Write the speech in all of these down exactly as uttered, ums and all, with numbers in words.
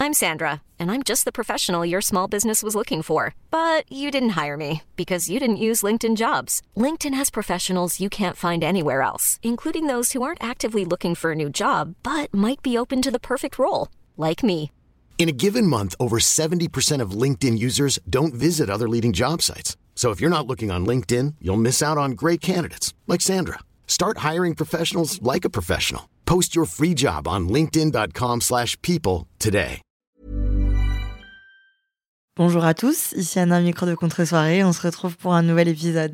I'm Sandra, and I'm just the professional your small business was looking for. But you didn't hire me because you didn't use LinkedIn Jobs. LinkedIn has professionals you can't find anywhere else, including those who aren't actively looking for a new job, but might be open to the perfect role, like me. In a given month, over seventy percent of LinkedIn users don't visit other leading job sites. So if you're not looking on LinkedIn, you'll miss out on great candidates like Sandra. Start hiring professionals like a professional. Post your free job on linkedin.com slash people today. Bonjour à tous, ici Anna, micro de Contre-soirée. On se retrouve pour un nouvel épisode.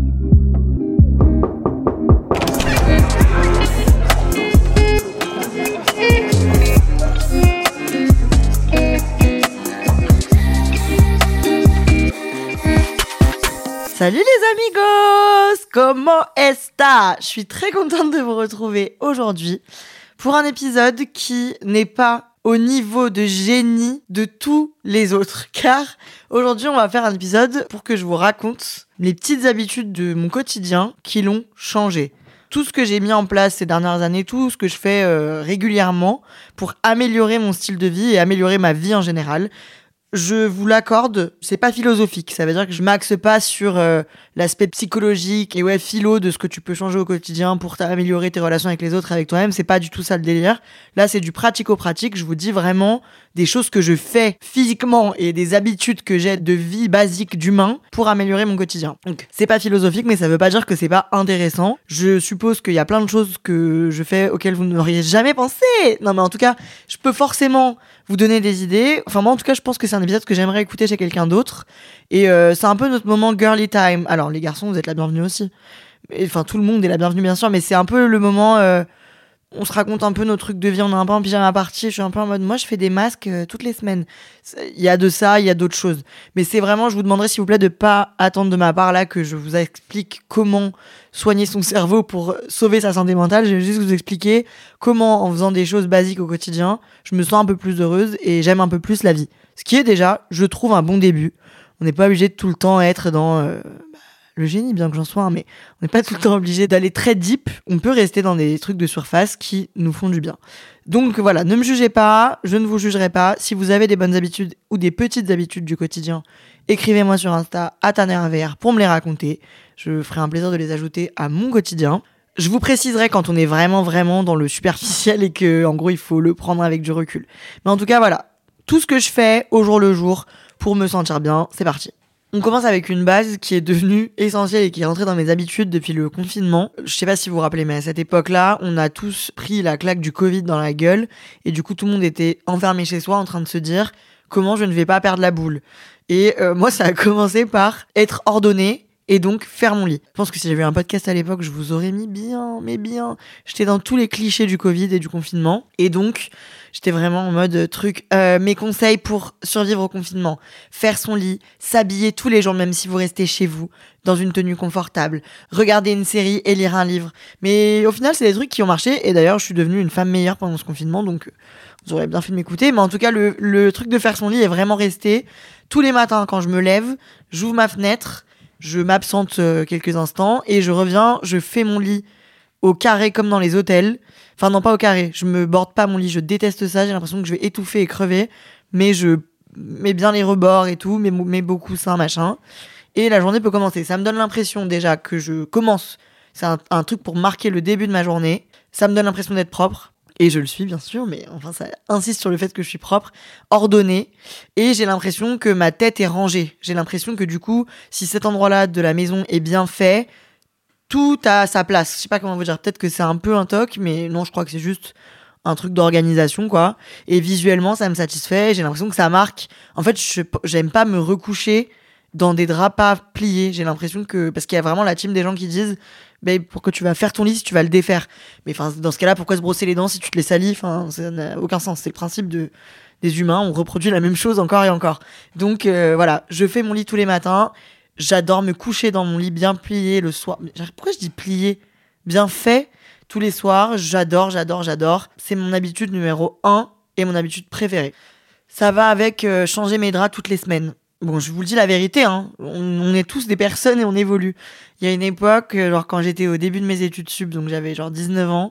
Salut les amigos! Comment est-ce? Je suis très contente de vous retrouver aujourd'hui pour un épisode qui n'est pas au niveau de génie de tous les autres. Car aujourd'hui, on va faire un épisode pour que je vous raconte les petites habitudes de mon quotidien qui l'ont changé. Tout ce que j'ai mis en place ces dernières années, tout ce que je fais euh, régulièrement pour améliorer mon style de vie et améliorer ma vie en général. Je vous l'accorde, c'est pas philosophique. Ça veut dire que je m'axe pas sur euh, l'aspect psychologique et ouais, philo de ce que tu peux changer au quotidien pour t'améliorer tes relations avec les autres, avec toi-même. C'est pas du tout ça le délire. Là, c'est du pratico-pratique. Je vous dis vraiment des choses que je fais physiquement et des habitudes que j'ai de vie basique d'humain pour améliorer mon quotidien. Donc, c'est pas philosophique, mais ça veut pas dire que c'est pas intéressant. Je suppose qu'il y a plein de choses que je fais auxquelles vous n'auriez jamais pensé. Non, mais en tout cas, je peux forcément vous donner des idées. Enfin, moi, en tout cas, je pense que c'est un épisode que j'aimerais écouter chez quelqu'un d'autre. Et euh, c'est un peu notre moment girly time. Alors, les garçons, vous êtes la bienvenue aussi. Et, enfin, tout le monde est la bienvenue, bien sûr, mais c'est un peu le moment... Euh, on se raconte un peu nos trucs de vie, on est un peu en pyjama party, je suis un peu en mode, moi je fais des masques euh, toutes les semaines. Il y a de ça, il y a d'autres choses. Mais c'est vraiment, je vous demanderai s'il vous plaît de pas attendre de ma part là que je vous explique comment soigner son cerveau pour sauver sa santé mentale. Je vais juste vous expliquer comment, en faisant des choses basiques au quotidien, je me sens un peu plus heureuse et j'aime un peu plus la vie. Ce qui est déjà, je trouve, un bon début. On n'est pas obligé de tout le temps être dans... Euh, le génie, bien que j'en sois, hein, mais on n'est pas tout le temps obligé d'aller très deep. On peut rester dans des trucs de surface qui nous font du bien. Donc voilà, ne me jugez pas, je ne vous jugerai pas. Si vous avez des bonnes habitudes ou des petites habitudes du quotidien, écrivez-moi sur Insta, atanervr, pour me les raconter. Je ferai un plaisir de les ajouter à mon quotidien. Je vous préciserai quand on est vraiment, vraiment dans le superficiel et que, en gros, il faut le prendre avec du recul. Mais en tout cas, voilà, tout ce que je fais au jour le jour pour me sentir bien, c'est parti. On commence avec une base qui est devenue essentielle et qui est rentrée dans mes habitudes depuis le confinement. Je sais pas si vous vous rappelez, mais à cette époque-là, on a tous pris la claque du Covid dans la gueule. Et du coup, tout le monde était enfermé chez soi en train de se dire comment je ne vais pas perdre la boule. Et euh, moi, ça a commencé par être ordonné et donc faire mon lit. Je pense que si j'avais eu un podcast à l'époque, je vous aurais mis bien, mais bien. J'étais dans tous les clichés du Covid et du confinement. Et donc, j'étais vraiment en mode truc, euh, mes conseils pour survivre au confinement. Faire son lit, s'habiller tous les jours, même si vous restez chez vous, dans une tenue confortable. Regarder une série et lire un livre. Mais au final, c'est des trucs qui ont marché. Et d'ailleurs, je suis devenue une femme meilleure pendant ce confinement. Donc, vous aurez bien fait de m'écouter. Mais en tout cas, le, le truc de faire son lit est vraiment resté. Tous les matins, quand je me lève, j'ouvre ma fenêtre, je m'absente euh, quelques instants et je reviens, je fais mon lit au carré comme dans les hôtels. Enfin non, pas au carré, je me borde pas mon lit, je déteste ça, j'ai l'impression que je vais étouffer et crever, mais je mets bien les rebords et tout, mets, mets beaucoup ça, machin. Et la journée peut commencer. Ça me donne l'impression déjà que je commence, c'est un, un truc pour marquer le début de ma journée. Ça me donne l'impression d'être propre. Et je le suis, bien sûr, mais enfin, ça insiste sur le fait que je suis propre, ordonnée. Et j'ai l'impression que ma tête est rangée. J'ai l'impression que du coup, si cet endroit-là de la maison est bien fait, tout a sa place. Je sais pas comment vous dire. Peut-être que c'est un peu un toc, mais non, je crois que c'est juste un truc d'organisation, quoi. Et visuellement, ça me satisfait. J'ai l'impression que ça marque. En fait, je, j'aime pas me recoucher dans des draps pas pliés. J'ai l'impression que... Parce qu'il y a vraiment la team des gens qui disent... Babe, pour que tu vas faire ton lit si tu vas le défaire. Mais enfin, dans ce cas-là, pourquoi se brosser les dents si tu te les salis? Enfin, ça n'a aucun sens. C'est le principe de, des humains. On reproduit la même chose encore et encore. Donc euh, voilà, je fais mon lit tous les matins. J'adore me coucher dans mon lit bien plié le soir. Pourquoi je dis plié? Bien fait tous les soirs. J'adore, j'adore, j'adore. C'est mon habitude numéro un et mon habitude préférée. Ça va avec euh, changer mes draps toutes les semaines. Bon, je vous le dis la vérité, hein. On, on est tous des personnes et on évolue. Il y a une époque, genre quand j'étais au début de mes études sup, donc j'avais genre dix-neuf ans,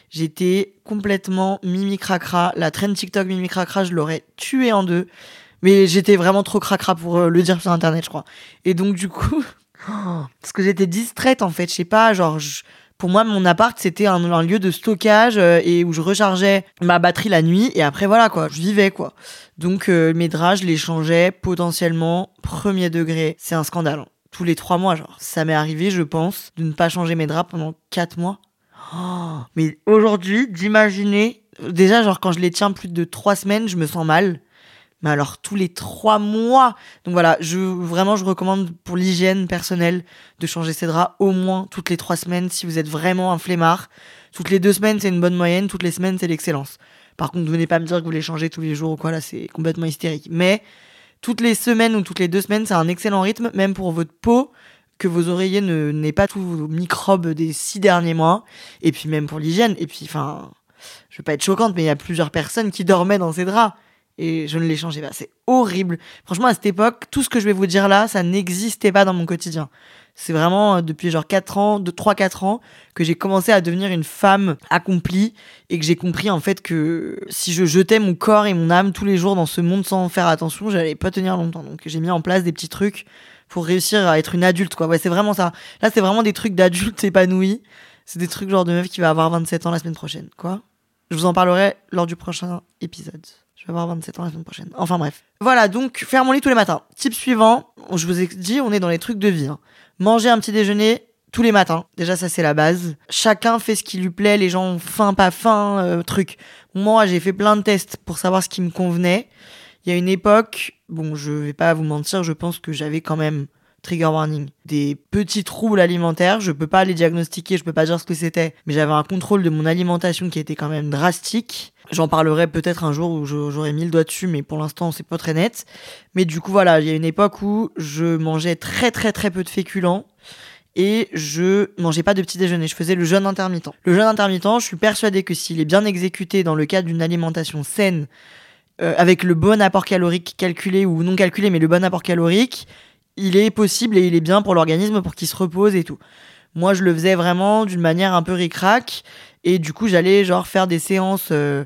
J'étais complètement mimi cracra. La trend TikTok mimi cracra, je l'aurais tuée en deux. Mais j'étais vraiment trop cracra pour euh, le dire sur internet, je crois. Et donc du coup, parce que j'étais distraite en fait, je sais pas, genre... Je... Pour moi, mon appart, c'était un, un lieu de stockage euh, et où je rechargeais ma batterie la nuit. Et après, voilà, quoi, je vivais, quoi. Donc, euh, mes draps, je les changeais potentiellement premier degré. C'est un scandale. Hein. Tous les trois mois, genre. Ça m'est arrivé, je pense, de ne pas changer mes draps pendant quatre mois. Oh, mais aujourd'hui, d'imaginer... Déjà, genre, quand je les tiens plus de trois semaines, je me sens mal. Mais alors, tous les trois mois. Donc voilà, je, vraiment, je recommande pour l'hygiène personnelle de changer ses draps au moins toutes les trois semaines si vous êtes vraiment un flemmard. Toutes les deux semaines, c'est une bonne moyenne. Toutes les semaines, c'est l'excellence. Par contre, venez pas me dire que vous les changez tous les jours ou quoi, là, c'est complètement hystérique. Mais toutes les semaines ou toutes les deux semaines, c'est un excellent rythme, même pour votre peau, que vos oreillers ne, n'aient pas tous vos microbes des six derniers mois. Et puis même pour l'hygiène. Et puis, enfin, je veux pas être choquante, mais il y a plusieurs personnes qui dormaient dans ces draps. Et je ne les changeais pas. C'est horrible. Franchement, à cette époque, tout ce que je vais vous dire là, ça n'existait pas dans mon quotidien. C'est vraiment depuis genre quatre ans, de trois quatre ans, que j'ai commencé à devenir une femme accomplie et que j'ai compris en fait que si je jetais mon corps et mon âme tous les jours dans ce monde sans faire attention, j'allais pas tenir longtemps. Donc j'ai mis en place des petits trucs pour réussir à être une adulte, quoi. Ouais, c'est vraiment ça. Là, c'est vraiment des trucs d'adultes épanouis. C'est des trucs genre de meuf qui va avoir vingt-sept ans la semaine prochaine, quoi. Je vous en parlerai lors du prochain épisode. Je vais avoir vingt-sept ans la semaine prochaine. Enfin bref. Voilà, donc faire mon lit tous les matins. Type suivant, je vous ai dit, on est dans les trucs de vie. Hein. Manger un petit déjeuner tous les matins. Déjà, ça, c'est la base. Chacun fait ce qui lui plaît. Les gens ont faim, pas faim, euh, truc. Moi, j'ai fait plein de tests pour savoir ce qui me convenait. Il y a une époque, bon, je vais pas vous mentir, je pense que j'avais quand même... Trigger warning, des petits troubles alimentaires, je peux pas les diagnostiquer, je peux pas dire ce que c'était, mais j'avais un contrôle de mon alimentation qui était quand même drastique. J'en parlerai peut-être un jour où j'aurai mis le doigt dessus, mais pour l'instant c'est pas très net. Mais du coup voilà, il y a une époque où je mangeais très très très peu de féculents et je mangeais pas de petit déjeuner, je faisais le jeûne intermittent. Le jeûne intermittent, je suis persuadée que s'il est bien exécuté dans le cadre d'une alimentation saine, euh, avec le bon apport calorique calculé ou non calculé, mais le bon apport calorique, il est possible et il est bien pour l'organisme pour qu'il se repose et tout. Moi, je le faisais vraiment d'une manière un peu ric-rac et du coup, j'allais genre faire des séances euh,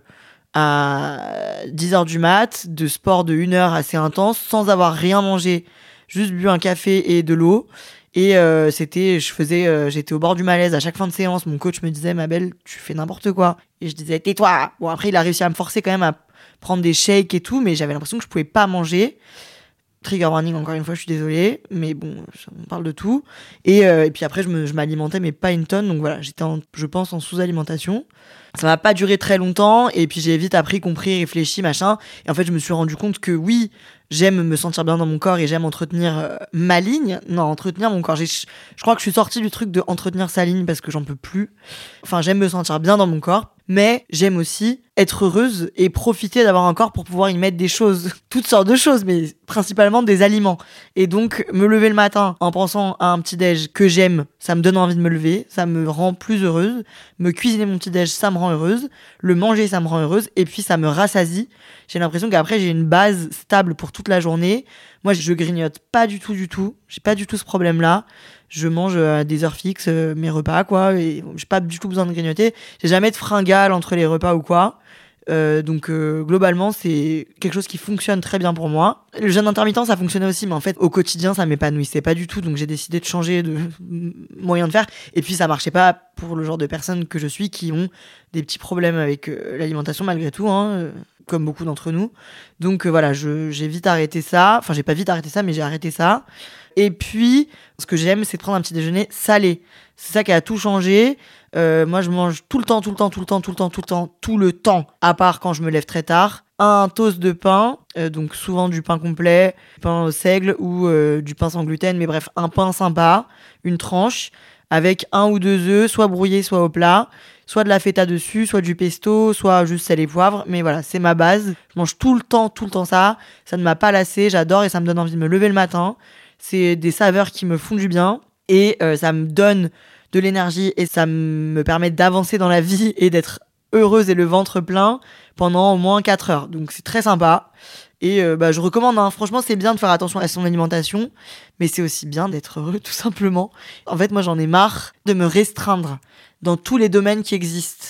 à dix heures du mat, de sport de une heure assez intense, sans avoir rien mangé, juste bu un café et de l'eau. Et euh, c'était, je faisais, euh, j'étais au bord du malaise à chaque fin de séance. Mon coach me disait, ma belle, tu fais n'importe quoi. Et je disais, tais-toi. Bon, après, il a réussi à me forcer quand même à prendre des shakes et tout, mais j'avais l'impression que je pouvais pas manger. Trigger warning, encore une fois, je suis désolée, mais bon, on parle de tout. Et, euh, et puis après, je, me, je m'alimentais, mais pas une tonne, donc voilà, j'étais, en, je pense, en sous-alimentation. Ça m'a pas duré très longtemps, et puis j'ai vite appris, compris, réfléchi, machin. Et en fait, je me suis rendu compte que oui, j'aime me sentir bien dans mon corps et j'aime entretenir euh, ma ligne. Non, entretenir mon corps. J'ai, je crois que je suis sortie du truc de entretenir sa ligne parce que j'en peux plus. Enfin, j'aime me sentir bien dans mon corps, mais j'aime aussi être heureuse et profiter d'avoir un corps pour pouvoir y mettre des choses, toutes sortes de choses, mais principalement des aliments. Et donc, me lever le matin en pensant à un petit-déj que j'aime, ça me donne envie de me lever, ça me rend plus heureuse. Me cuisiner mon petit-déj, ça me rend heureuse. Le manger, ça me rend heureuse. Et puis, ça me rassasie. J'ai l'impression qu'après, j'ai une base stable pour toute la journée. Moi, je grignote pas du tout, du tout. J'ai pas du tout ce problème-là. Je mange à des heures fixes euh, mes repas, quoi. Et j'ai pas du tout besoin de grignoter. J'ai jamais de fringales entre les repas ou quoi. Euh, donc euh, globalement, c'est quelque chose qui fonctionne très bien pour moi. Le jeûne intermittent, ça fonctionnait aussi, mais en fait, au quotidien, ça m'épanouissait pas du tout. Donc j'ai décidé de changer de moyen de faire. Et puis, ça marchait pas pour le genre de personnes que je suis qui ont des petits problèmes avec euh, l'alimentation malgré tout, hein, euh, comme beaucoup d'entre nous. Donc euh, voilà, je, j'ai vite arrêté ça. Enfin, j'ai pas vite arrêté ça, mais j'ai arrêté ça. Et puis, ce que j'aime, c'est de prendre un petit déjeuner salé. C'est ça qui a tout changé. Euh, moi, je mange tout le temps, tout le temps, tout le temps, tout le temps, tout le temps, tout le temps, à part quand je me lève très tard. Un toast de pain, euh, donc souvent du pain complet, pain au seigle ou euh, du pain sans gluten, mais bref, un pain sympa, une tranche, avec un ou deux œufs, soit brouillés, soit au plat, soit de la feta dessus, soit du pesto, soit juste sel et poivre. Mais voilà, c'est ma base. Je mange tout le temps, tout le temps ça. Ça ne m'a pas lassé, j'adore et ça me donne envie de me lever le matin. C'est des saveurs qui me font du bien et euh, ça me donne de l'énergie et ça me permet d'avancer dans la vie et d'être heureuse et le ventre plein pendant au moins quatre heures. Donc c'est très sympa. Et euh, bah, je recommande, hein. Franchement, c'est bien de faire attention à son alimentation, mais c'est aussi bien d'être heureux, tout simplement. En fait, moi, j'en ai marre de me restreindre dans tous les domaines qui existent.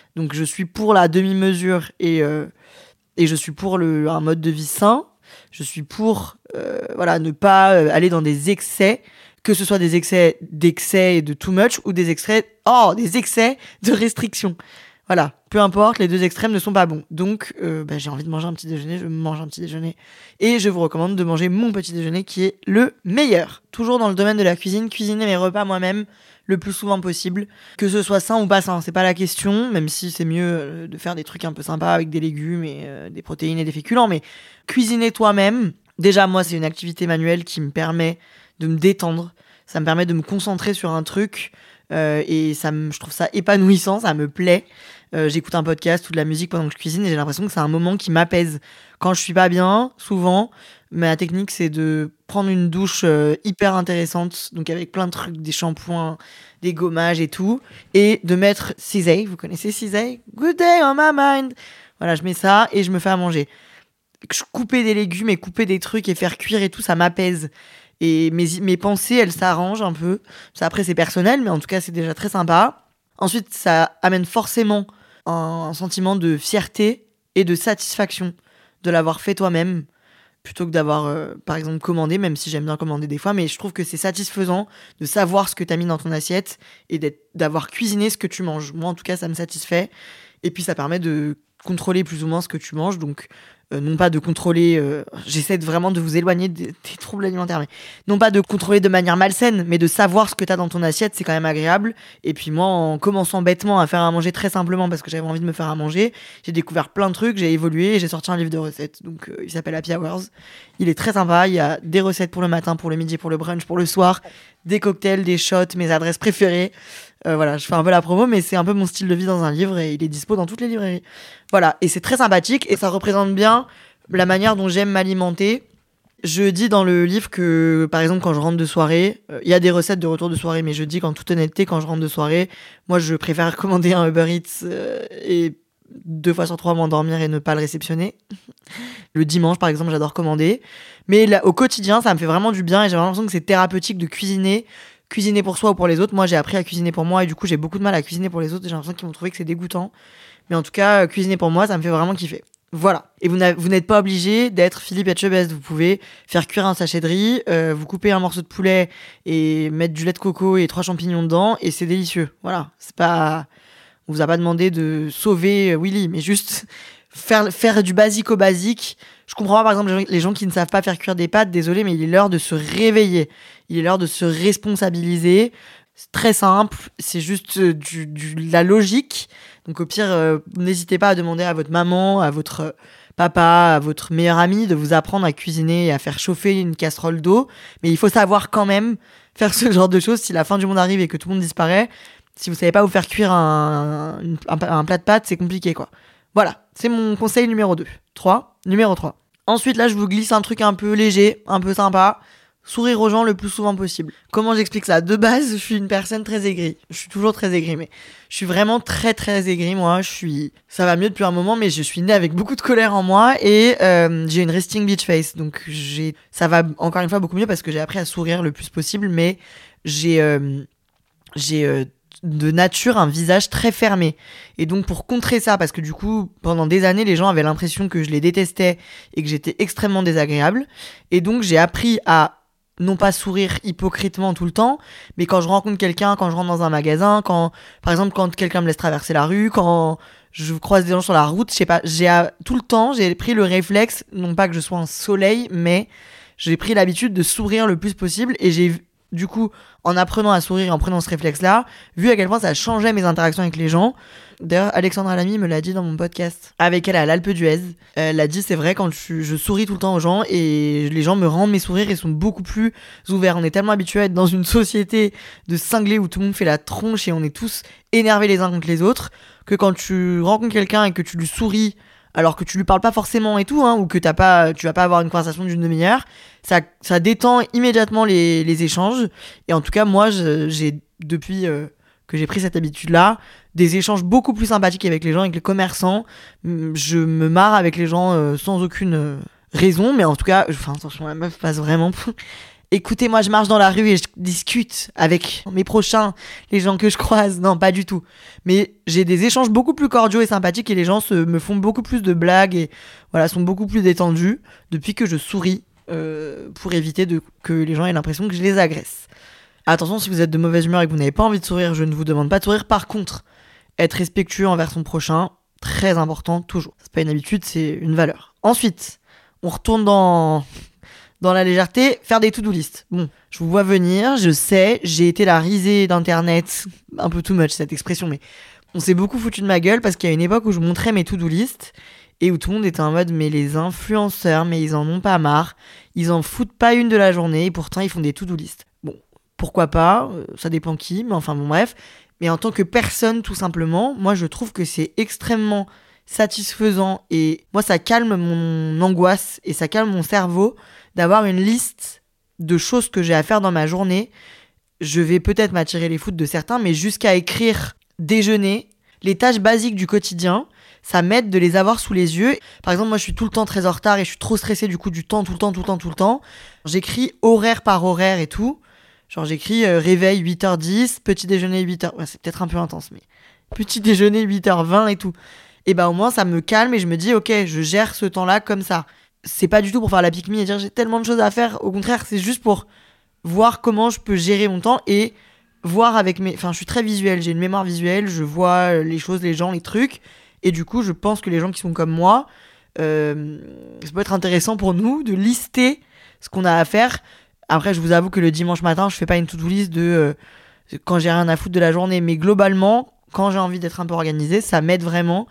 Donc je suis pour la demi-mesure et, euh, et je suis pour le, un mode de vie sain. Je suis pour euh, voilà, ne pas euh, aller dans des excès, que ce soit des excès d'excès et de too much ou des excès, oh, des excès de restriction. Voilà, peu importe, les deux extrêmes ne sont pas bons. Donc, euh, bah, j'ai envie de manger un petit déjeuner, je mange un petit déjeuner. Et je vous recommande de manger mon petit déjeuner qui est le meilleur. Toujours dans le domaine de la cuisine, cuisiner mes repas moi-même le plus souvent possible. Que ce soit sain ou pas sain, c'est pas la question, même si c'est mieux de faire des trucs un peu sympas avec des légumes et euh, des protéines et des féculents. Mais cuisiner toi-même, déjà moi c'est une activité manuelle qui me permet de me détendre. Ça me permet de me concentrer sur un truc euh, et ça me, je trouve ça épanouissant, ça me plaît. Euh, j'écoute un podcast ou de la musique pendant que je cuisine et j'ai l'impression que c'est un moment qui m'apaise. Quand je suis pas bien, souvent, ma technique c'est de prendre une douche euh, hyper intéressante, donc avec plein de trucs, des shampoings, des gommages et tout, et de mettre Cisey, vous connaissez Cisey ? Good day on my mind. Voilà, je mets ça et je me fais à manger. Couper des légumes et couper des trucs et faire cuire et tout, ça m'apaise. Et mes, mes pensées, elles s'arrangent un peu. Ça, après, c'est personnel, mais en tout cas, c'est déjà très sympa. Ensuite, ça amène forcément un sentiment de fierté et de satisfaction de l'avoir fait toi-même plutôt que d'avoir, euh, par exemple, commandé, même si j'aime bien commander des fois, mais je trouve que c'est satisfaisant de savoir ce que t'as mis dans ton assiette et d'être, d'avoir cuisiné ce que tu manges. Moi, en tout cas, ça me satisfait. Et puis, ça permet de contrôler plus ou moins ce que tu manges, donc euh, non pas de contrôler, euh, j'essaie de vraiment de vous éloigner des, des troubles alimentaires, mais non pas de contrôler de manière malsaine, mais de savoir ce que t'as dans ton assiette, c'est quand même agréable. Et puis moi, en commençant bêtement à faire à manger très simplement parce que j'avais envie de me faire à manger, j'ai découvert plein de trucs, j'ai évolué et j'ai sorti un livre de recettes, donc euh, il s'appelle Happy Hours. Il est très sympa, il y a des recettes pour le matin, pour le midi, pour le brunch, pour le soir, des cocktails, des shots, mes adresses préférées. Euh, voilà, je fais un peu la promo, mais c'est un peu mon style de vie dans un livre et il est dispo dans toutes les librairies. Voilà, et c'est très sympathique et ça représente bien la manière dont j'aime m'alimenter. Je dis dans le livre que, par exemple, quand je rentre de soirée, il euh, y a des recettes de retour de soirée, mais je dis qu'en toute honnêteté, quand je rentre de soirée, moi, je préfère commander un Uber Eats euh, et deux fois sur trois m'endormir et ne pas le réceptionner. Le dimanche, par exemple, j'adore commander. Mais là, au quotidien, ça me fait vraiment du bien et j'ai vraiment l'impression que c'est thérapeutique de cuisiner. Cuisiner pour soi ou pour les autres. Moi, j'ai appris à cuisiner pour moi et du coup, j'ai beaucoup de mal à cuisiner pour les autres. J'ai l'impression qu'ils vont trouver que c'est dégoûtant. Mais en tout cas, cuisiner pour moi, ça me fait vraiment kiffer. Voilà. Et vous, vous n'êtes pas obligé d'être Philippe Etchebest. Vous pouvez faire cuire un sachet de riz, euh, vous couper un morceau de poulet et mettre du lait de coco et trois champignons dedans et c'est délicieux. Voilà. C'est pas, on vous a pas demandé de sauver Willy, mais juste faire, faire du basique au basique. Je comprends pas, par exemple, les gens, les gens qui ne savent pas faire cuire des pâtes. Désolé, mais il est l'heure de se réveiller. Il est l'heure de se responsabiliser. C'est très simple. C'est juste du, du, de la logique. Donc, au pire, euh, n'hésitez pas à demander à votre maman, à votre papa, à votre meilleur ami de vous apprendre à cuisiner et à faire chauffer une casserole d'eau. Mais il faut savoir quand même faire ce genre de choses. Si la fin du monde arrive et que tout le monde disparaît, si vous savez pas vous faire cuire un, un, un plat de pâtes, c'est compliqué, quoi. Voilà. C'est mon conseil numéro deux. trois. Numéro trois. Ensuite, là, je vous glisse un truc un peu léger, un peu sympa. Sourire aux gens le plus souvent possible. Comment j'explique ça ? De base, je suis une personne très aigrie. Je suis toujours très aigrie, mais je suis vraiment très très aigrie, moi. Je suis... Ça va mieux depuis un moment, mais je suis née avec beaucoup de colère en moi et euh, j'ai une resting bitch face. Donc, j'ai... ça va encore une fois beaucoup mieux parce que j'ai appris à sourire le plus possible, mais j'ai... Euh... j'ai euh... de nature un visage très fermé. Et donc pour contrer ça, parce que du coup pendant des années les gens avaient l'impression que je les détestais et que j'étais extrêmement désagréable, et donc j'ai appris à non pas sourire hypocritement tout le temps, mais quand je rencontre quelqu'un, quand je rentre dans un magasin, quand par exemple quand quelqu'un me laisse traverser la rue, quand je croise des gens sur la route, je sais pas, j'ai tout le temps j'ai pris le réflexe, non pas que je sois un soleil, mais j'ai pris l'habitude de sourire le plus possible, et j'ai du coup, en apprenant à sourire et en prenant ce réflexe-là, vu à quel point ça changeait mes interactions avec les gens. D'ailleurs, Alexandra Lamy me l'a dit dans mon podcast avec elle à l'Alpe d'Huez. Elle l'a dit, c'est vrai, quand je, je souris tout le temps aux gens et les gens me rendent mes sourires et sont beaucoup plus ouverts. On est tellement habitués à être dans une société de cinglés où tout le monde fait la tronche et on est tous énervés les uns contre les autres, que quand tu rencontres quelqu'un et que tu lui souris alors que tu lui parles pas forcément et tout, hein, ou que t'as pas, tu vas pas avoir une conversation d'une demi-heure, ça, ça détend immédiatement les, les échanges. Et en tout cas, moi, je, j'ai, depuis euh, que j'ai pris cette habitude-là, des échanges beaucoup plus sympathiques avec les gens, avec les commerçants. Je me marre avec les gens euh, sans aucune euh, raison, mais en tout cas, enfin, attention, la meuf passe vraiment... écoutez, moi je marche dans la rue et je discute avec mes prochains, les gens que je croise. Non, pas du tout. Mais j'ai des échanges beaucoup plus cordiaux et sympathiques et les gens se, me font beaucoup plus de blagues et voilà, sont beaucoup plus détendus depuis que je souris euh, pour éviter de, que les gens aient l'impression que je les agresse. Attention, si vous êtes de mauvaise humeur et que vous n'avez pas envie de sourire, je ne vous demande pas de sourire. Par contre, être respectueux envers son prochain, très important toujours. C'est pas une habitude, c'est une valeur. Ensuite, on retourne dans... Dans la légèreté, faire des to-do list. Bon, je vous vois venir, je sais, j'ai été la risée d'internet, un peu too much cette expression, mais on s'est beaucoup foutu de ma gueule parce qu'il y a une époque où je montrais mes to-do list et où tout le monde était en mode mais les influenceurs, mais ils en ont pas marre, ils en foutent pas une de la journée et pourtant ils font des to-do list. Bon, pourquoi pas, ça dépend qui, mais enfin bon bref. Mais en tant que personne tout simplement, moi je trouve que c'est extrêmement satisfaisant et moi ça calme mon angoisse et ça calme mon cerveau d'avoir une liste de choses que j'ai à faire dans ma journée. Je vais peut-être m'attirer les foudres de certains, mais jusqu'à écrire déjeuner, les tâches basiques du quotidien, ça m'aide de les avoir sous les yeux. Par exemple, moi je suis tout le temps très en retard et je suis trop stressée du coup du temps, tout le temps, tout le temps, tout le temps. J'écris horaire par horaire et tout. Genre j'écris euh, réveil huit heures dix, petit déjeuner huit heures. Ouais, c'est peut-être un peu intense, mais petit déjeuner huit heures vingt et tout. Et bah au moins ça me calme et je me dis ok, je gère ce temps-là comme ça. C'est pas du tout pour faire la pique-me et dire j'ai tellement de choses à faire. Au contraire, c'est juste pour voir comment je peux gérer mon temps et voir avec mes... Enfin, je suis très visuelle, j'ai une mémoire visuelle, je vois les choses, les gens, les trucs. Et du coup, je pense que les gens qui sont comme moi, euh, ça peut être intéressant pour nous de lister ce qu'on a à faire. Après, je vous avoue que le dimanche matin, je fais pas une to-do list de euh, quand j'ai rien à foutre de la journée. Mais globalement, quand j'ai envie d'être un peu organisée, ça m'aide vraiment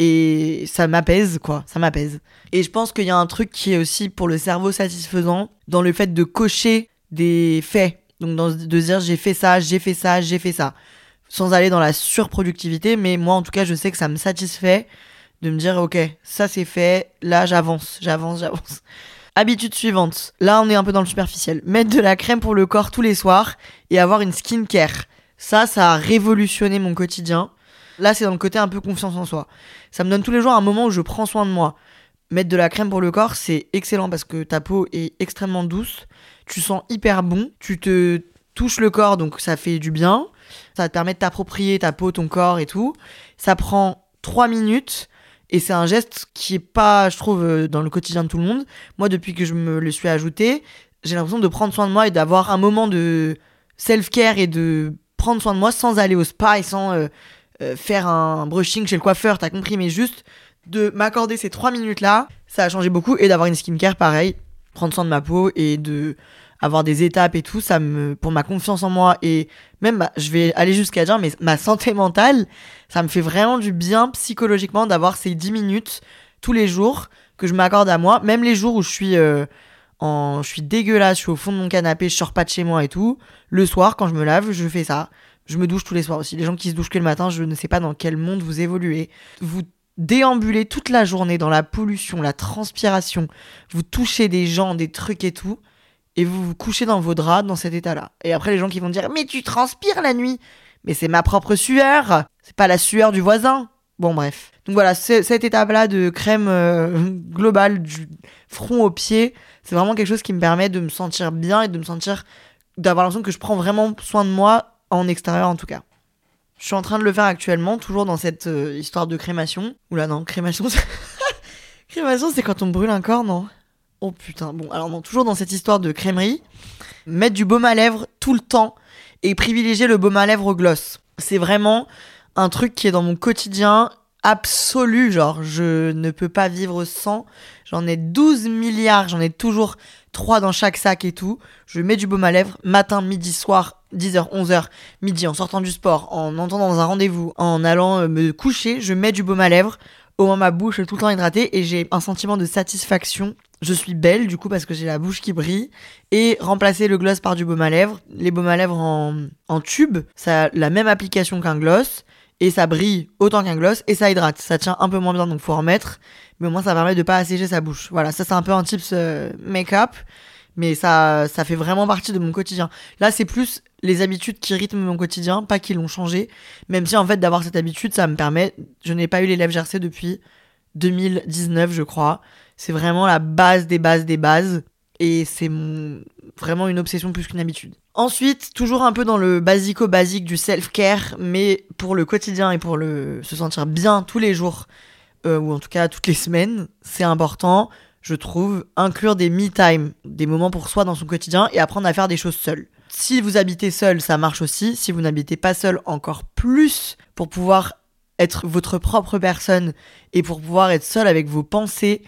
et ça m'apaise, quoi. Ça m'apaise. Et je pense qu'il y a un truc qui est aussi pour le cerveau satisfaisant dans le fait de cocher des faits. Donc dans, de dire j'ai fait ça, j'ai fait ça, j'ai fait ça. Sans aller dans la surproductivité, mais moi en tout cas je sais que ça me satisfait de me dire ok, ça c'est fait, là j'avance, j'avance, j'avance. Habitude suivante, là on est un peu dans le superficiel. Mettre de la crème pour le corps tous les soirs et avoir une skincare. Ça, ça a révolutionné mon quotidien. Là, c'est dans le côté un peu confiance en soi. Ça me donne tous les jours un moment où je prends soin de moi. Mettre de la crème pour le corps, c'est excellent parce que ta peau est extrêmement douce. Tu sens hyper bon. Tu te touches le corps, donc ça fait du bien. Ça te permet de t'approprier ta peau, ton corps et tout. Ça prend trois minutes et c'est un geste qui est pas, je trouve, dans le quotidien de tout le monde. Moi, depuis que je me le suis ajouté, j'ai l'impression de prendre soin de moi et d'avoir un moment de self-care et de prendre soin de moi sans aller au spa et sans euh, euh, faire un brushing chez le coiffeur, t'as compris, mais juste de m'accorder ces trois minutes là, ça a changé beaucoup. Et d'avoir une skincare pareil, prendre soin de ma peau et de avoir des étapes et tout, ça me, pour ma confiance en moi et même bah, je vais aller jusqu'à dire mais ma santé mentale, ça me fait vraiment du bien psychologiquement d'avoir ces dix minutes tous les jours que je m'accorde à moi, même les jours où je suis euh, En, je suis dégueulasse, je suis au fond de mon canapé, je sors pas de chez moi et tout. Le soir, quand je me lave, je fais ça. Je me douche tous les soirs aussi. Les gens qui se douchent que le matin, je ne sais pas dans quel monde vous évoluez. Vous déambulez toute la journée dans la pollution, la transpiration. Vous touchez des gens, des trucs et tout. Et vous vous couchez dans vos draps dans cet état-là. Et après, les gens qui vont dire « Mais tu transpires la nuit !» Mais c'est ma propre sueur. C'est pas la sueur du voisin. Bon, bref. Donc voilà, cette étape-là de crème euh, globale du front aux pieds, c'est vraiment quelque chose qui me permet de me sentir bien et de me sentir, d'avoir l'impression que je prends vraiment soin de moi en extérieur en tout cas. Je suis en train de le faire actuellement, toujours dans cette euh, histoire de crémation. Oula non, crémation, c'est... crémation c'est quand on brûle un corps, non ? Oh putain, bon, alors non, toujours dans cette histoire de crèmerie, mettre du baume à lèvres tout le temps et privilégier le baume à lèvres au gloss. C'est vraiment un truc qui est dans mon quotidien absolu, genre je ne peux pas vivre sans. J'en ai douze milliards, j'en ai toujours trois dans chaque sac et tout. Je mets du baume à lèvres matin, midi, soir, dix heures, onze heures, midi, en sortant du sport, en entrant dans un rendez-vous, en allant me coucher, je mets du baume à lèvres. Au moins ma bouche est tout le temps hydratée et j'ai un sentiment de satisfaction. Je suis belle du coup parce que j'ai la bouche qui brille. Et remplacer le gloss par du baume à lèvres. Les baumes à lèvres en, en tube, ça a la même application qu'un gloss. Et ça brille autant qu'un gloss et ça hydrate. Ça tient un peu moins bien donc faut en remettre. Mais au moins ça permet de pas assécher sa bouche. Voilà, ça c'est un peu un tips euh, make-up. Mais ça, ça fait vraiment partie de mon quotidien. Là c'est plus les habitudes qui rythment mon quotidien, pas qui l'ont changé. Même si en fait d'avoir cette habitude ça me permet... Je n'ai pas eu les lèvres gercées depuis deux mille dix-neuf je crois. C'est vraiment la base des bases des bases. Et c'est mon... vraiment une obsession plus qu'une habitude. Ensuite, toujours un peu dans le basico-basique du self-care, mais pour le quotidien et pour le... se sentir bien tous les jours, euh, ou en tout cas toutes les semaines, c'est important, je trouve, inclure des me-time, des moments pour soi dans son quotidien et apprendre à faire des choses seul. Si vous habitez seul, ça marche aussi. Si vous n'habitez pas seul, encore plus, pour pouvoir être votre propre personne et pour pouvoir être seul avec vos pensées,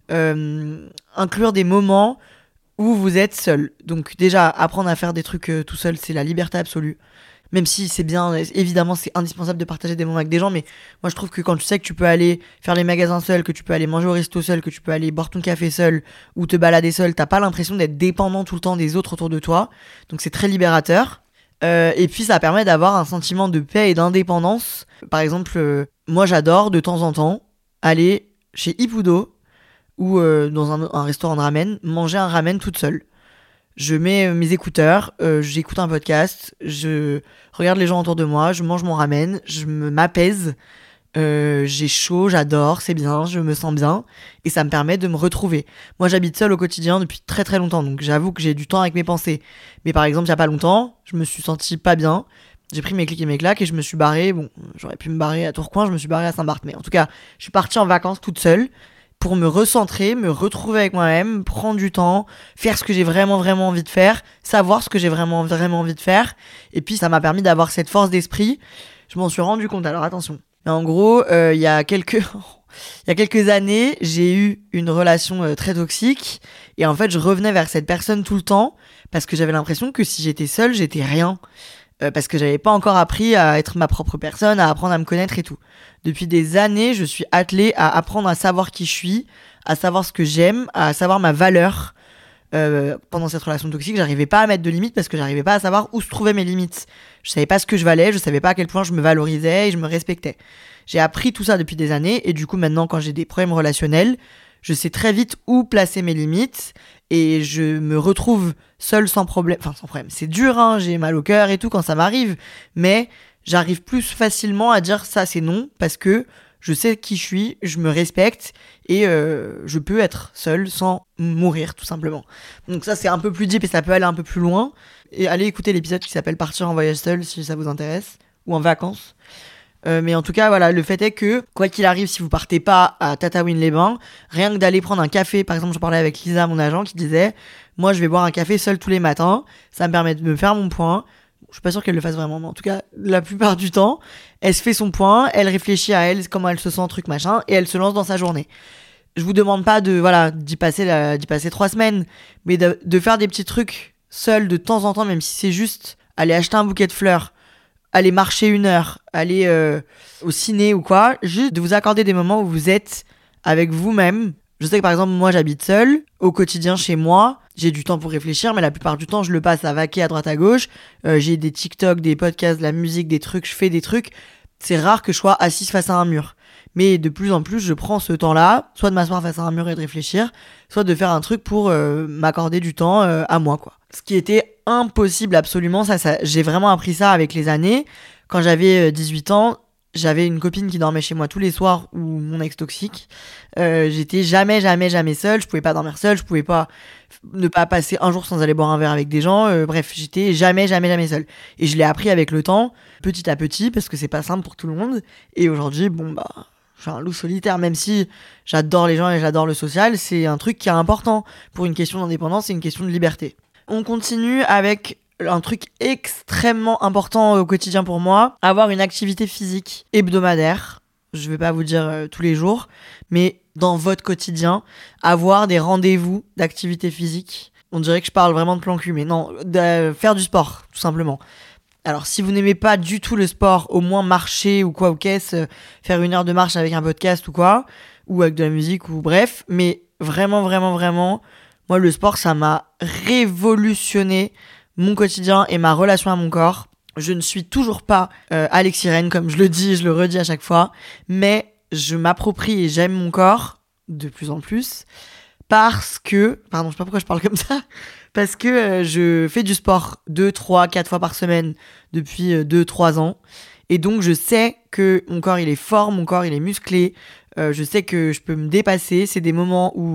euh, inclure des moments où vous êtes seul. Donc déjà, apprendre à faire des trucs euh, tout seul, c'est la liberté absolue. Même si c'est bien, évidemment, c'est indispensable de partager des moments avec des gens, mais moi je trouve que quand tu sais que tu peux aller faire les magasins seul, que tu peux aller manger au resto seul, que tu peux aller boire ton café seul ou te balader seul, t'as pas l'impression d'être dépendant tout le temps des autres autour de toi. Donc c'est très libérateur. Euh, et puis ça permet d'avoir un sentiment de paix et d'indépendance. Par exemple, euh, moi j'adore de temps en temps aller chez Ippudo ou euh, dans un, un restaurant de ramen, manger un ramen toute seule. Je mets mes écouteurs, euh, j'écoute un podcast, je regarde les gens autour de moi, je mange mon ramen, je me m'apaise, euh, j'ai chaud, j'adore, c'est bien, je me sens bien et ça me permet de me retrouver. Moi j'habite seule au quotidien depuis très très longtemps, donc j'avoue que j'ai du temps avec mes pensées. Mais par exemple il y a pas longtemps, je me suis sentie pas bien, j'ai pris mes clics et mes claques et je me suis barrée, bon j'aurais pu me barrer à Tourcoing, je me suis barrée à Saint-Barth, mais en tout cas je suis partie en vacances toute seule pour me recentrer, me retrouver avec moi-même, prendre du temps, faire ce que j'ai vraiment vraiment envie de faire, savoir ce que j'ai vraiment vraiment envie de faire. Et puis ça m'a permis d'avoir cette force d'esprit. Je m'en suis rendu compte. Alors attention. Mais en gros, euh, il y a quelques il y a quelques années, j'ai eu une relation euh, très toxique et en fait, je revenais vers cette personne tout le temps parce que j'avais l'impression que si j'étais seule, j'étais rien. Euh, parce que j'avais pas encore appris à être ma propre personne, à apprendre à me connaître et tout. Depuis des années, je suis attelée à apprendre à savoir qui je suis, à savoir ce que j'aime, à savoir ma valeur. Euh, pendant cette relation toxique, j'arrivais pas à mettre de limites parce que j'arrivais pas à savoir où se trouvaient mes limites. Je savais pas ce que je valais, je savais pas à quel point je me valorisais et je me respectais. J'ai appris tout ça depuis des années et du coup maintenant quand j'ai des problèmes relationnels, je sais très vite où placer mes limites et je me retrouve seule sans problème. Enfin sans problème, c'est dur, hein, j'ai mal au cœur et tout quand ça m'arrive, mais j'arrive plus facilement à dire ça c'est non parce que je sais qui je suis, je me respecte et euh, je peux être seule sans mourir tout simplement. Donc ça c'est un peu plus deep et ça peut aller un peu plus loin. Et allez écouter l'épisode qui s'appelle Partir en voyage seul si ça vous intéresse, ou en vacances. Euh, mais en tout cas voilà, le fait est que quoi qu'il arrive, si vous partez pas à Tataouine-les-Bains, rien que d'aller prendre un café, par exemple je parlais avec Lisa, mon agent, qui disait moi je vais boire un café seul tous les matins, ça me permet de me faire mon point. Je suis pas sûre qu'elle le fasse vraiment, mais en tout cas, la plupart du temps, elle se fait son point, elle réfléchit à elle, comment elle se sent, truc machin, et elle se lance dans sa journée. Je vous demande pas de, voilà, d'y passer, la, d'y passer trois semaines, mais de, de faire des petits trucs seuls de temps en temps, même si c'est juste aller acheter un bouquet de fleurs, aller marcher une heure, aller euh, au ciné ou quoi, juste de vous accorder des moments où vous êtes avec vous-même. Je sais que par exemple, moi j'habite seule, au quotidien chez moi, j'ai du temps pour réfléchir, mais la plupart du temps je le passe à vaquer à droite à gauche, euh, j'ai des TikTok, des podcasts, de la musique, des trucs, je fais des trucs, c'est rare que je sois assise face à un mur. Mais de plus en plus je prends ce temps-là, soit de m'asseoir face à un mur et de réfléchir, soit de faire un truc pour euh, m'accorder du temps euh, à moi quoi. Ce qui était impossible absolument, ça, ça, j'ai vraiment appris ça avec les années. Quand j'avais dix-huit ans, j'avais une copine qui dormait chez moi tous les soirs, ou mon ex toxique. Euh, j'étais jamais, jamais, jamais seule. Je pouvais pas dormir seule. Je pouvais pas ne pas passer un jour sans aller boire un verre avec des gens. Euh, bref, j'étais jamais, jamais, jamais seule. Et je l'ai appris avec le temps, petit à petit, parce que c'est pas simple pour tout le monde. Et aujourd'hui, bon bah, je suis un loup solitaire. Même si j'adore les gens et j'adore le social, c'est un truc qui est important pour une question d'indépendance et une question de liberté. On continue avec un truc extrêmement important au quotidien pour moi, avoir une activité physique hebdomadaire. Je vais pas vous dire euh, tous les jours, mais dans votre quotidien, avoir des rendez-vous d'activité physique. On dirait que je parle vraiment de plan cul, mais non, de faire du sport, tout simplement. Alors, si vous n'aimez pas du tout le sport, au moins marcher ou quoi ou qu'est-ce, faire une heure de marche avec un podcast ou quoi, ou avec de la musique ou bref, mais vraiment, vraiment, vraiment, moi, le sport, ça m'a révolutionné mon quotidien et ma relation à mon corps. Je ne suis toujours pas euh, Alexis Rennes, comme je le dis et je le redis à chaque fois, mais je m'approprie et j'aime mon corps de plus en plus parce que, pardon, je sais pas pourquoi je parle comme ça, parce que euh, je fais du sport deux, trois, quatre fois par semaine depuis euh, deux, trois ans et donc je sais que mon corps il est fort, mon corps il est musclé, euh, je sais que je peux me dépasser, c'est des moments où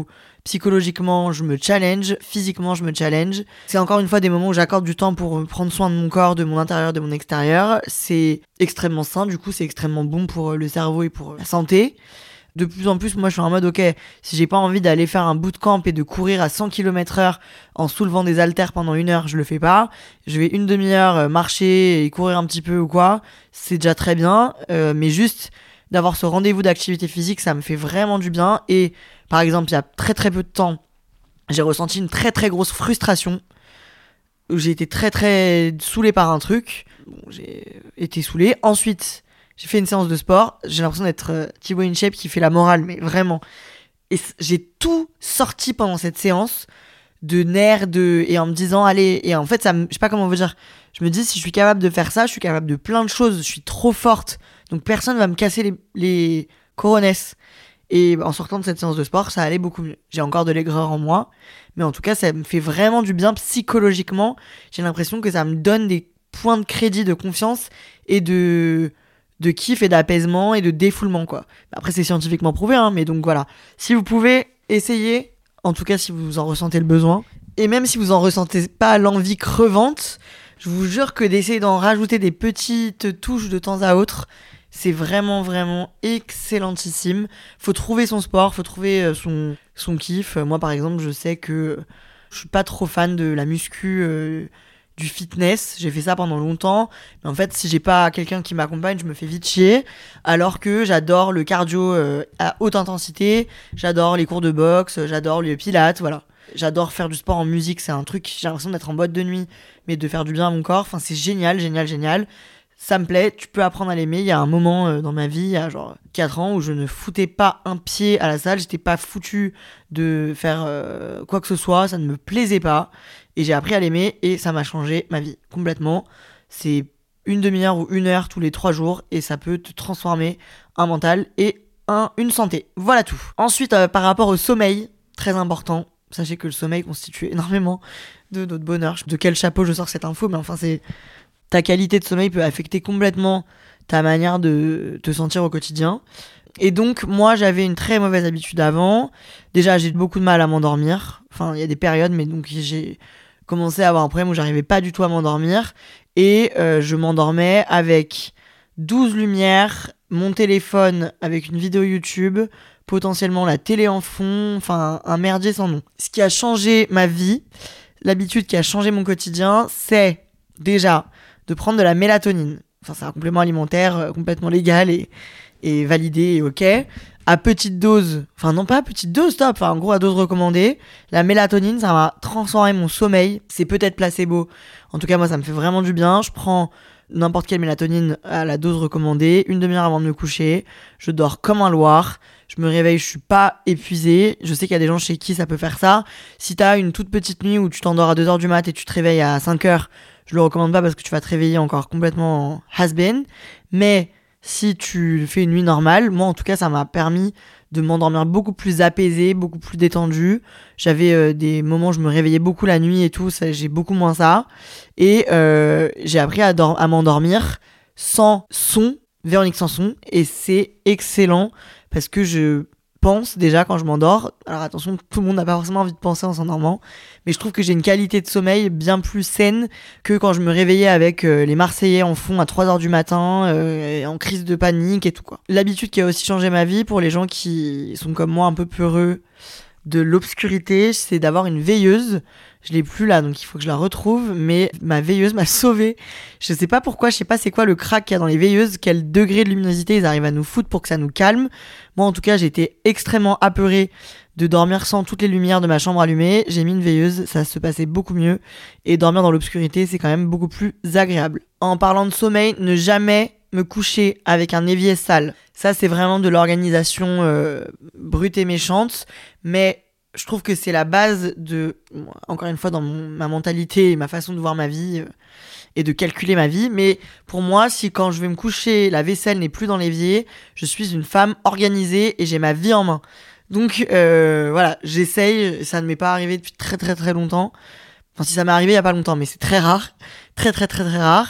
psychologiquement, je me challenge, physiquement, je me challenge. C'est encore une fois des moments où j'accorde du temps pour prendre soin de mon corps, de mon intérieur, de mon extérieur. C'est extrêmement sain, du coup, c'est extrêmement bon pour le cerveau et pour la santé. De plus en plus, moi, je suis en mode, ok, si j'ai pas envie d'aller faire un bootcamp et de courir à cent kilomètres heure en soulevant des haltères pendant une heure, je le fais pas. Je vais une demi-heure marcher et courir un petit peu ou quoi. C'est déjà très bien, euh, mais juste d'avoir ce rendez-vous d'activité physique, ça me fait vraiment du bien. Et par exemple, il y a très très peu de temps, j'ai ressenti une très très grosse frustration. J'ai été très très saoulé par un truc. Bon, j'ai été saoulé. Ensuite, j'ai fait une séance de sport. J'ai l'impression d'être euh, Thibaut InShape qui fait la morale, mais vraiment. Et c- j'ai tout sorti pendant cette séance de nerfs, de... et en me disant, allez, et en fait, ça me... je sais pas comment on veut dire. Je me dis, si je suis capable de faire ça, je suis capable de plein de choses. Je suis trop forte. Donc personne va me casser les, les coronesses. Et en sortant de cette séance de sport, ça allait beaucoup mieux. J'ai encore de l'aigreur en moi, mais en tout cas, ça me fait vraiment du bien psychologiquement. J'ai l'impression que ça me donne des points de crédit, de confiance et de... de kiff et d'apaisement et de défoulement, quoi. Après, c'est scientifiquement prouvé, hein, mais donc voilà. Si vous pouvez essayer, en tout cas si vous en ressentez le besoin, et même si vous en ressentez pas l'envie crevante, je vous jure que d'essayer d'en rajouter des petites touches de temps à autre, c'est vraiment, vraiment excellentissime. Faut trouver son sport, faut trouver son, son kiff. Moi, par exemple, je sais que je suis pas trop fan de la muscu... Euh, du fitness, j'ai fait ça pendant longtemps, mais en fait si j'ai pas quelqu'un qui m'accompagne, je me fais vite chier, alors que j'adore le cardio euh, à haute intensité, j'adore les cours de boxe, j'adore le pilates, voilà. J'adore faire du sport en musique, c'est un truc, j'ai l'impression d'être en boîte de nuit, mais de faire du bien à mon corps, enfin c'est génial, génial, génial. Ça me plaît, tu peux apprendre à l'aimer. Il y a un moment euh, dans ma vie, il y a genre quatre ans, où je ne foutais pas un pied à la salle, j'étais pas foutu de faire euh, quoi que ce soit, ça ne me plaisait pas. Et j'ai appris à l'aimer et ça m'a changé ma vie complètement. C'est une demi-heure ou une heure tous les trois jours et ça peut te transformer un mental et un, une santé. Voilà tout. Ensuite, euh, par rapport au sommeil, très important, sachez que le sommeil constitue énormément de notre bonheur. De quel chapeau je sors cette info, mais enfin c'est... Ta qualité de sommeil peut affecter complètement ta manière de te sentir au quotidien. Et donc, moi, j'avais une très mauvaise habitude avant. Déjà, j'ai beaucoup de mal à m'endormir. Enfin, il y a des périodes, mais donc j'ai commencé à avoir un problème où j'arrivais pas du tout à m'endormir. Et euh, je m'endormais avec douze lumières, mon téléphone avec une vidéo YouTube, potentiellement la télé en fond, enfin, un merdier sans nom. Ce qui a changé ma vie, l'habitude qui a changé mon quotidien, c'est déjà... de prendre de la mélatonine. Enfin, c'est un complément alimentaire euh, complètement légal et, et validé et ok. À petite dose, enfin non pas à petite dose, stop, enfin en gros à dose recommandée, la mélatonine, ça m'a transformé mon sommeil. C'est peut-être placebo. En tout cas, moi, ça me fait vraiment du bien. Je prends n'importe quelle mélatonine à la dose recommandée, une demi-heure avant de me coucher. Je dors comme un loir. Je me réveille, je suis pas épuisée. Je sais qu'il y a des gens chez qui ça peut faire ça. Si t'as une toute petite nuit où tu t'endors à deux heures du mat et tu te réveilles à cinq heures, je le recommande pas parce que tu vas te réveiller encore complètement has-been. Mais si tu fais une nuit normale, moi en tout cas ça m'a permis de m'endormir beaucoup plus apaisée, beaucoup plus détendue. J'avais euh, des moments où je me réveillais beaucoup la nuit et tout, ça, j'ai beaucoup moins ça. Et euh, j'ai appris à, dor- à m'endormir sans son, Véronique Sanson, et c'est excellent parce que je pense déjà quand je m'endors, alors attention, tout le monde n'a pas forcément envie de penser en s'endormant, mais je trouve que j'ai une qualité de sommeil bien plus saine que quand je me réveillais avec euh, les Marseillais en fond à trois heures du matin, euh, en crise de panique et tout quoi. L'habitude qui a aussi changé ma vie pour les gens qui sont comme moi un peu peureux de l'obscurité, c'est d'avoir une veilleuse. Je l'ai plus là, donc il faut que je la retrouve, mais ma veilleuse m'a sauvée. Je sais pas pourquoi, je sais pas c'est quoi le crack qu'il y a dans les veilleuses, quel degré de luminosité ils arrivent à nous foutre pour que ça nous calme. Moi en tout cas, j'ai été extrêmement apeurée de dormir sans toutes les lumières de ma chambre allumées. J'ai mis une veilleuse, ça se passait beaucoup mieux, et dormir dans l'obscurité, c'est quand même beaucoup plus agréable. En parlant de sommeil, ne jamais me coucher avec un évier sale. Ça, c'est vraiment de l'organisation euh, brute et méchante, mais je trouve que c'est la base de, encore une fois, dans mon, ma mentalité et ma façon de voir ma vie euh, et de calculer ma vie. Mais pour moi, si quand je vais me coucher, la vaisselle n'est plus dans l'évier, je suis une femme organisée et j'ai ma vie en main. Donc euh, voilà, j'essaye, ça ne m'est pas arrivé depuis très très très longtemps. Enfin, si ça m'est arrivé il y a pas longtemps, mais c'est très rare, très très très très rare,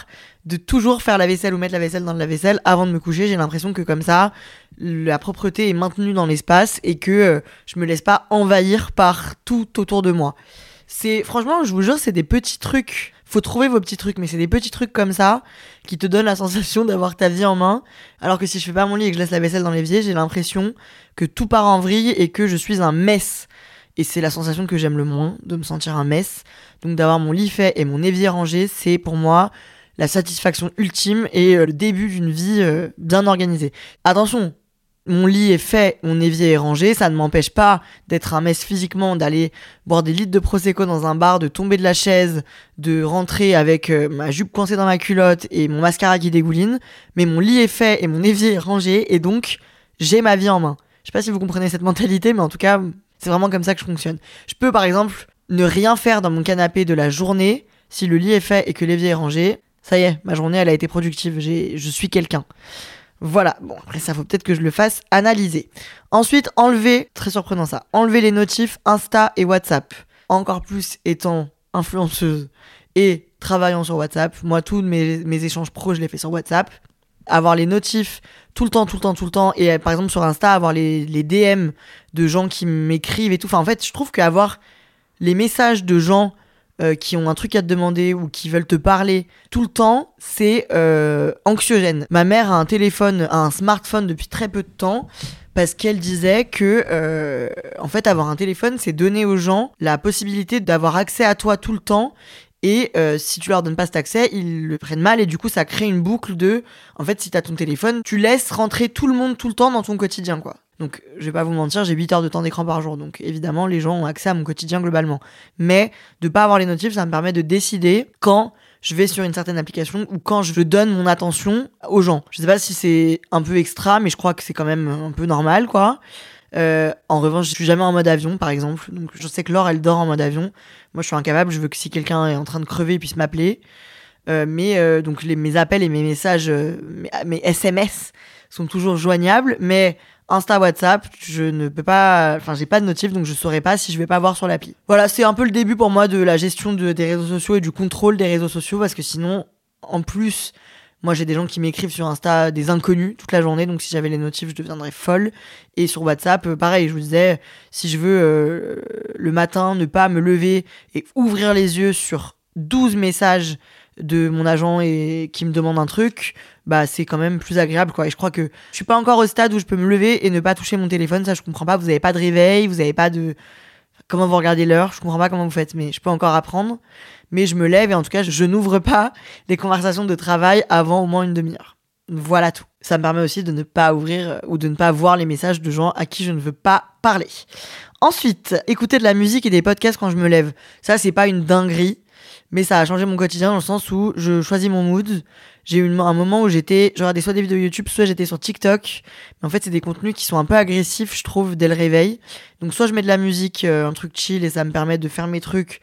de toujours faire la vaisselle ou mettre la vaisselle dans le lave-vaisselle avant de me coucher. J'ai l'impression que comme ça, la propreté est maintenue dans l'espace et que euh, je me laisse pas envahir par tout autour de moi. C'est, franchement, je vous jure, c'est des petits trucs. Faut trouver vos petits trucs, mais c'est des petits trucs comme ça qui te donnent la sensation d'avoir ta vie en main. Alors que si je fais pas mon lit et que je laisse la vaisselle dans l'évier, j'ai l'impression que tout part en vrille et que je suis un mess. Et c'est la sensation que j'aime le moins, de me sentir un mess. Donc d'avoir mon lit fait et mon évier rangé, c'est pour moi la satisfaction ultime et le début d'une vie euh, bien organisée. Attention, mon lit est fait, mon évier est rangé, ça ne m'empêche pas d'être un mess physiquement, d'aller boire des litres de prosecco dans un bar, de tomber de la chaise, de rentrer avec euh, ma jupe coincée dans ma culotte et mon mascara qui dégouline, mais mon lit est fait et mon évier est rangé et donc j'ai ma vie en main. Je sais pas si vous comprenez cette mentalité, mais en tout cas, c'est vraiment comme ça que je fonctionne. Je peux par exemple ne rien faire dans mon canapé de la journée, si le lit est fait et que l'évier est rangé, ça y est, ma journée elle a été productive, j'ai, je suis quelqu'un. Voilà, bon après ça faut peut-être que je le fasse analyser. Ensuite, enlever, très surprenant ça, enlever les notifs Insta et WhatsApp. Encore plus étant influenceuse et travaillant sur WhatsApp, moi tous mes, mes échanges pro je les fais sur WhatsApp. Avoir les notifs tout le temps, tout le temps, tout le temps, et par exemple sur Insta, avoir les, les D M de gens qui m'écrivent et tout. Enfin en fait, je trouve qu'avoir les messages de gens Euh, qui ont un truc à te demander ou qui veulent te parler tout le temps, c'est euh, anxiogène. Ma mère a un téléphone, a un smartphone depuis très peu de temps parce qu'elle disait que euh, en fait avoir un téléphone c'est donner aux gens la possibilité d'avoir accès à toi tout le temps et euh, si tu leur donnes pas cet accès ils le prennent mal et du coup ça crée une boucle de en fait si t'as ton téléphone tu laisses rentrer tout le monde tout le temps dans ton quotidien quoi. Donc, je vais pas vous mentir, j'ai huit heures de temps d'écran par jour. Donc, évidemment, les gens ont accès à mon quotidien globalement. Mais, de pas avoir les notifs, ça me permet de décider quand je vais sur une certaine application ou quand je donne mon attention aux gens. Je sais pas si c'est un peu extra, mais je crois que c'est quand même un peu normal, quoi. Euh, en revanche, je suis jamais en mode avion, par exemple. Donc, je sais que Laure, elle dort en mode avion. Moi, je suis incapable. Je veux que si quelqu'un est en train de crever, il puisse m'appeler. Euh, mais, euh, donc, les, mes appels et mes messages, euh, mes, mes S M S sont toujours joignables. Mais Insta, WhatsApp, je ne peux pas, enfin, j'ai pas de notif, donc je saurais pas si je vais pas voir sur l'appli. Voilà, c'est un peu le début pour moi de la gestion de, des réseaux sociaux et du contrôle des réseaux sociaux, parce que sinon, en plus, moi j'ai des gens qui m'écrivent sur Insta, des inconnus, toute la journée, donc si j'avais les notifs, je deviendrais folle. Et sur WhatsApp, pareil, je vous disais, si je veux euh, le matin ne pas me lever et ouvrir les yeux sur douze messages de mon agent et qui me demande un truc, bah c'est quand même plus agréable quoi. Et je crois que je suis pas encore au stade où je peux me lever et ne pas toucher mon téléphone, ça je comprends pas. Vous avez pas de réveil, vous avez pas de comment vous regardez l'heure, je comprends pas comment vous faites, mais je peux encore apprendre. Mais je me lève et en tout cas je, je n'ouvre pas les conversations de travail avant au moins une demi-heure. Voilà tout. Ça me permet aussi de ne pas ouvrir ou de ne pas voir les messages de gens à qui je ne veux pas parler. Ensuite, écouter de la musique et des podcasts quand je me lève. Ça c'est pas une dinguerie. Mais ça a changé mon quotidien dans le sens où je choisis mon mood. J'ai eu un moment où j'étais, je regardais soit des vidéos YouTube, soit j'étais sur TikTok. Mais en fait, c'est des contenus qui sont un peu agressifs, je trouve, dès le réveil. Donc soit je mets de la musique, euh, un truc chill, et ça me permet de faire mes trucs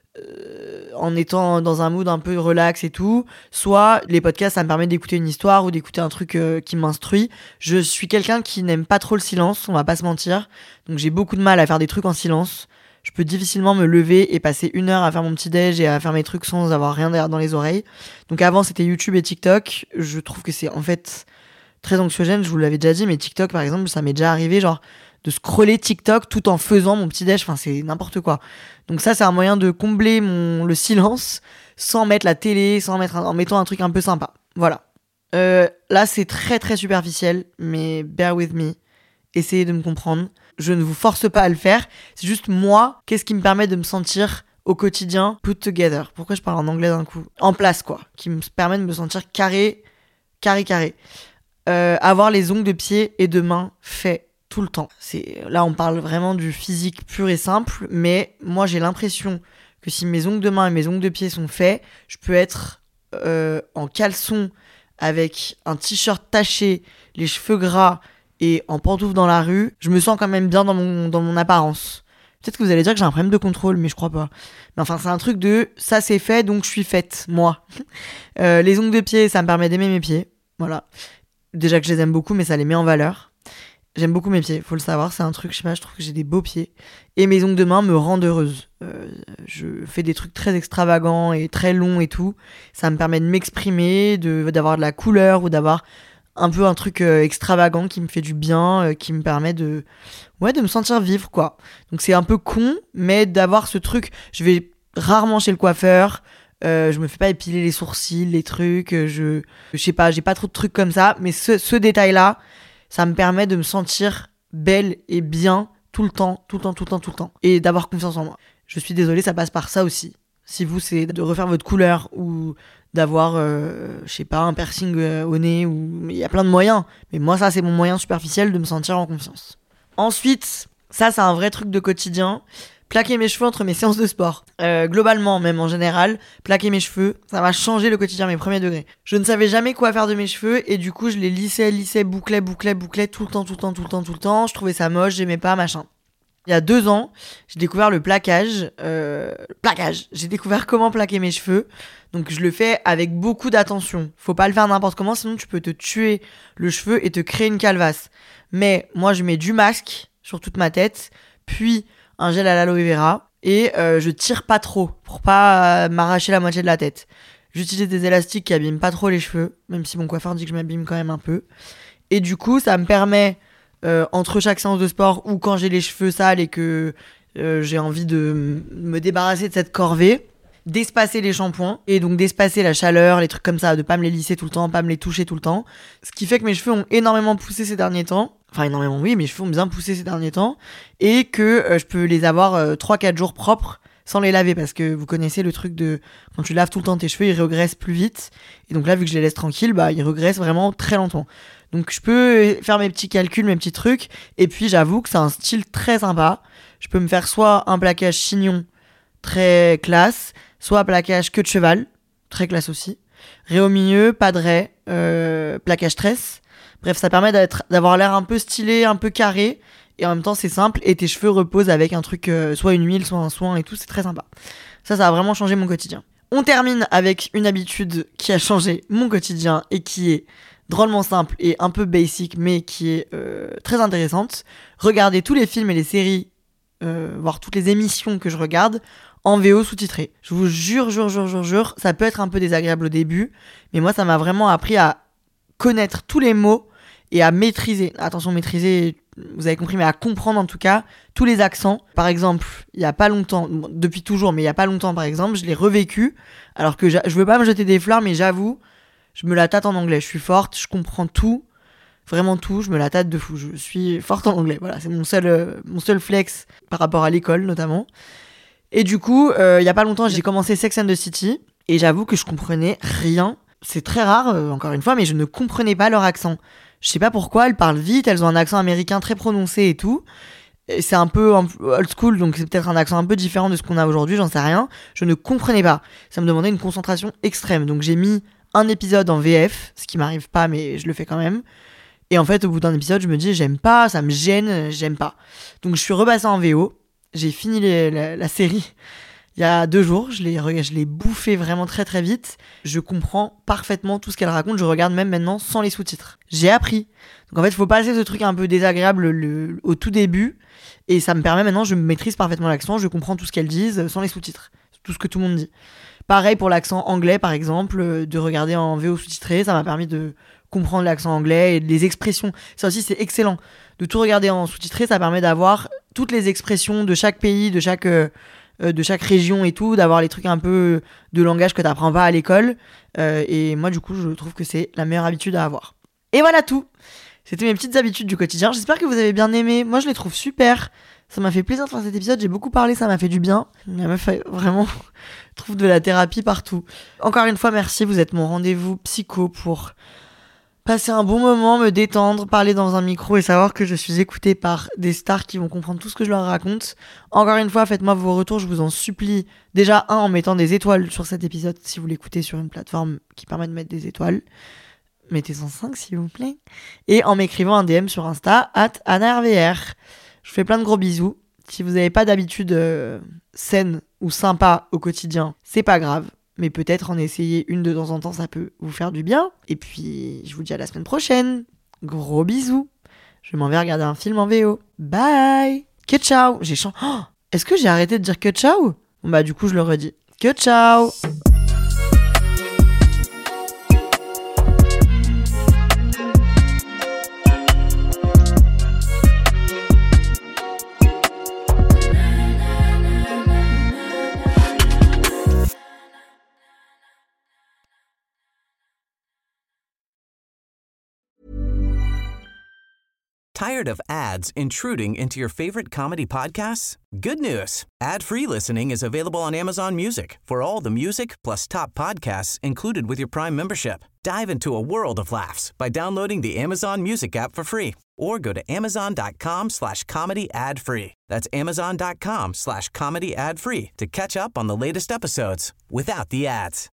euh, en étant dans un mood un peu relax et tout. Soit les podcasts, ça me permet d'écouter une histoire ou d'écouter un truc euh, qui m'instruit. Je suis quelqu'un qui n'aime pas trop le silence, on va pas se mentir. Donc j'ai beaucoup de mal à faire des trucs en silence. Je peux difficilement me lever et passer une heure à faire mon petit déj et à faire mes trucs sans avoir rien dans les oreilles. Donc avant c'était YouTube et TikTok. Je trouve que c'est en fait très anxiogène, je vous l'avais déjà dit, mais TikTok par exemple, ça m'est déjà arrivé genre de scroller TikTok tout en faisant mon petit déj. Enfin c'est n'importe quoi. Donc ça c'est un moyen de combler mon le silence sans mettre la télé, sans mettre un, en mettant un truc un peu sympa. Voilà. Euh, là c'est très très superficiel, mais bear with me. Essayez de me comprendre. Je ne vous force pas à le faire. C'est juste moi, qu'est-ce qui me permet de me sentir au quotidien put together. Pourquoi je parle en anglais d'un coup ? En place, quoi. Qui me permet de me sentir carré, carré, carré. Euh, avoir les ongles de pied et de main faits tout le temps. C'est, là, on parle vraiment du physique pur et simple. Mais moi, j'ai l'impression que si mes ongles de main et mes ongles de pied sont faits, je peux être euh, en caleçon avec un t-shirt taché, les cheveux gras, et en pantoufle dans la rue, je me sens quand même bien dans mon, dans mon apparence. Peut-être que vous allez dire que j'ai un problème de contrôle, mais je crois pas. Mais enfin, c'est un truc de ça c'est fait, donc je suis faite, moi. euh, les ongles de pied, ça me permet d'aimer mes pieds. Voilà. Déjà que je les aime beaucoup, mais ça les met en valeur. J'aime beaucoup mes pieds, faut le savoir, c'est un truc, je sais pas, je trouve que j'ai des beaux pieds. Et mes ongles de main me rendent heureuse. Euh, je fais des trucs très extravagants et très longs et tout. Ça me permet de m'exprimer, de, d'avoir de la couleur ou d'avoir un peu un truc euh, extravagant qui me fait du bien, euh, qui me permet de, ouais, de me sentir vivre, quoi. Donc c'est un peu con, mais d'avoir ce truc, je vais rarement chez le coiffeur, euh, je me fais pas épiler les sourcils, les trucs, je, je sais pas, j'ai pas trop de trucs comme ça, mais ce, ce détail-là, ça me permet de me sentir belle et bien tout le temps, tout le temps, tout le temps, tout le temps. Et d'avoir confiance en moi. Je suis désolée, ça passe par ça aussi. Si vous, c'est de refaire votre couleur ou d'avoir, euh, je sais pas, un piercing au nez, ou il y a plein de moyens. Mais moi, ça, c'est mon moyen superficiel de me sentir en confiance. Ensuite, ça, c'est un vrai truc de quotidien. Plaquer mes cheveux entre mes séances de sport. Euh, globalement, même en général, plaquer mes cheveux, ça m'a changé le quotidien, mes premiers degrés. Je ne savais jamais quoi faire de mes cheveux et du coup, je les lissais, lissais, bouclais, bouclais, bouclais tout le temps, tout le temps, tout le temps, tout le temps. Je trouvais ça moche, j'aimais pas, machin. Il y a deux ans, j'ai découvert le plaquage. Euh, plaquage. J'ai découvert comment plaquer mes cheveux. Donc, je le fais avec beaucoup d'attention. Faut pas le faire n'importe comment, sinon tu peux te tuer le cheveu et te créer une calvasse. Mais moi, je mets du masque sur toute ma tête, puis un gel à l'aloe vera et euh, je tire pas trop pour pas euh, m'arracher la moitié de la tête. J'utilise des élastiques qui abîment pas trop les cheveux, même si mon coiffeur dit que je m'abîme quand même un peu. Et du coup, ça me permet, euh, entre chaque séance de sport ou quand j'ai les cheveux sales et que euh, j'ai envie de m- me débarrasser de cette corvée, d'espacer les shampoings et donc d'espacer la chaleur, les trucs comme ça, de pas me les lisser tout le temps, pas me les toucher tout le temps. Ce qui fait que mes cheveux ont énormément poussé ces derniers temps. Enfin, énormément, oui, mes cheveux ont bien poussé ces derniers temps. Et que euh, je peux les avoir euh, trois quatre jours propres sans les laver. Parce que vous connaissez le truc de... Quand tu laves tout le temps tes cheveux, ils régressent plus vite. Et donc là, vu que je les laisse tranquilles, bah, ils régressent vraiment très lentement. Donc je peux faire mes petits calculs, mes petits trucs. Et puis, j'avoue que c'est un style très sympa. Je peux me faire soit un plaquage chignon très classe, soit un plaquage queue de cheval, très classe aussi. Raie au milieu, pas de raie, euh, plaquage tresse. Bref, ça permet d'être, d'avoir l'air un peu stylé, un peu carré, et en même temps c'est simple, et tes cheveux reposent avec un truc, euh, soit une huile, soit un soin et tout, c'est très sympa. Ça, ça a vraiment changé mon quotidien. On termine avec une habitude qui a changé mon quotidien, et qui est drôlement simple et un peu basic, mais qui est euh, très intéressante. Regarder tous les films et les séries, euh, voire toutes les émissions que je regarde, en V O sous-titré. Je vous jure, jure, jure, jure, jure, ça peut être un peu désagréable au début, mais moi ça m'a vraiment appris à connaître tous les mots et à maîtriser, attention maîtriser, vous avez compris, mais à comprendre en tout cas tous les accents. Par exemple, il y a pas longtemps, depuis toujours, mais il y a pas longtemps par exemple, je l'ai revécu, alors que je veux pas me jeter des fleurs, mais j'avoue, je me la tâte en anglais, je suis forte, je comprends tout, vraiment tout, je me la tâte de fou, je suis forte en anglais, voilà, c'est mon seul, euh, mon seul flex par rapport à l'école notamment. Et du coup, euh, il y a pas longtemps, j'ai commencé Sex and the City, et j'avoue que je comprenais rien. C'est très rare, euh, encore une fois, mais je ne comprenais pas leur accent. Je sais pas pourquoi, elles parlent vite, elles ont un accent américain très prononcé et tout. Et c'est un peu old school, donc c'est peut-être un accent un peu différent de ce qu'on a aujourd'hui, j'en sais rien. Je ne comprenais pas. Ça me demandait une concentration extrême. Donc j'ai mis un épisode en V F, ce qui m'arrive pas, mais je le fais quand même. Et en fait, au bout d'un épisode, je me dis, j'aime pas, ça me gêne, j'aime pas. Donc je suis repassé en V O. J'ai fini les, la, la série il y a deux jours, je l'ai, je l'ai bouffé vraiment très très vite. Je comprends parfaitement tout ce qu'elle raconte, je regarde même maintenant sans les sous-titres. J'ai appris. Donc en fait, il faut passer ce truc un peu désagréable le, au tout début, et ça me permet maintenant, je maîtrise parfaitement l'accent, je comprends tout ce qu'elles disent sans les sous-titres. Tout ce que tout le monde dit. Pareil pour l'accent anglais par exemple, de regarder en V O sous-titré, ça m'a permis de comprendre l'accent anglais et les expressions. Ça aussi c'est excellent. De tout regarder en sous-titré, ça permet d'avoir toutes les expressions de chaque pays, de chaque... Euh, de chaque région et tout, d'avoir les trucs un peu de langage que t'apprends pas à l'école, euh, et moi du coup je trouve que c'est la meilleure habitude à avoir. Et voilà tout, c'était mes petites habitudes du quotidien, j'espère que vous avez bien aimé, moi je les trouve super, ça m'a fait plaisir de faire cet épisode, j'ai beaucoup parlé, ça m'a fait du bien, la meuf vraiment trouve de la thérapie partout. Encore une fois merci, vous êtes mon rendez-vous psycho pour passer un bon moment, me détendre, parler dans un micro et savoir que je suis écoutée par des stars qui vont comprendre tout ce que je leur raconte. Encore une fois, faites-moi vos retours, je vous en supplie. Déjà, un, en mettant des étoiles sur cet épisode, si vous l'écoutez sur une plateforme qui permet de mettre des étoiles. Mettez-en cinq, s'il vous plaît. Et en m'écrivant un D M sur Insta, arobase anna r v r. Je vous fais plein de gros bisous. Si vous n'avez pas d'habitude euh, saine ou sympa au quotidien, c'est pas grave. Mais peut-être en essayer une de temps en temps, ça peut vous faire du bien. Et puis, je vous dis à la semaine prochaine. Gros bisous. je m'en vais regarder un film en V O. Bye. Que ciao. J'ai changé. Oh, est-ce que j'ai arrêté de dire que ciao? Bon bah du coup je le redis. Que ciao. Tired of ads intruding into your favorite comedy podcasts? Good news. Ad-free listening is available on Amazon Music for all the music plus top podcasts included with your Prime membership. Dive into a world of laughs by downloading the Amazon Music app for free or go to amazon.com slash comedy ad free. That's amazon.com slash comedy ad free to catch up on the latest episodes without the ads.